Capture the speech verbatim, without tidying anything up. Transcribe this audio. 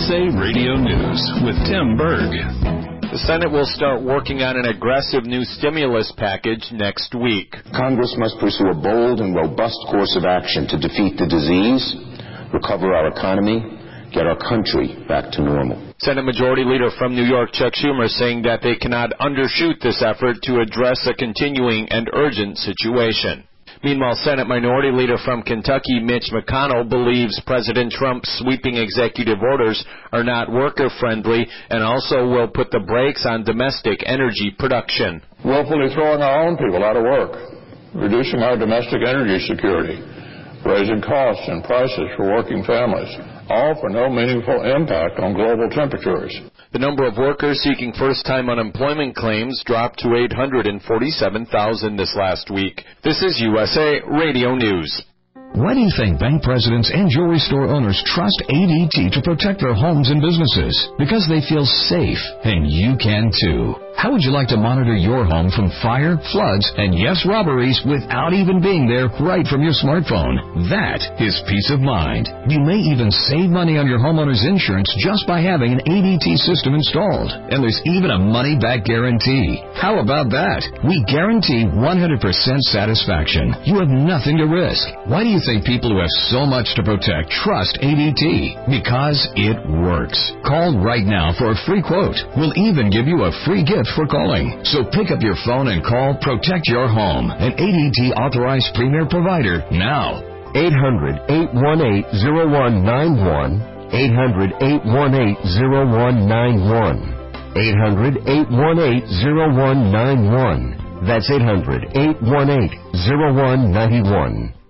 S A Radio News with Tim Berg. The Senate will start working on an aggressive new stimulus package next week. Congress must pursue a bold and robust course of action to defeat the disease, recover our economy, get our country back to normal. Senate Majority Leader from New York, Chuck Schumer, saying that they cannot undershoot this effort to address a continuing and urgent situation. Meanwhile, Senate Minority Leader from Kentucky, Mitch McConnell, believes President Trump's sweeping executive orders are not worker-friendly and also will put the brakes on domestic energy production. Willfully throwing our own people out of work, reducing our domestic energy security, raising costs and prices for working families, all for no meaningful impact on global temperatures. The number of workers seeking first-time unemployment claims dropped to eight hundred forty-seven thousand this last week. This is U S A Radio News. Why do you think bank presidents and jewelry store owners trust A D T to protect their homes and businesses? Because they feel safe, and you can too. How would you like to monitor your home from fire, floods, and yes, robberies without even being there right from your smartphone? That is peace of mind. You may even save money on your homeowner's insurance just by having an A D T system installed. And there's even a money-back guarantee. How about that? We guarantee one hundred percent satisfaction. You have nothing to risk. Why do you think people who have so much to protect trust A D T? Because it works. Call right now for a free quote. We'll even give you a free gift for calling. So pick up your phone and call Protect Your Home, an A D T authorized premier provider now. eight hundred, eight one eight, zero one nine one. eight hundred, eight one eight, zero one nine one. eight hundred, eight one eight, zero one nine one. That's eight hundred, eight one eight, zero one nine one.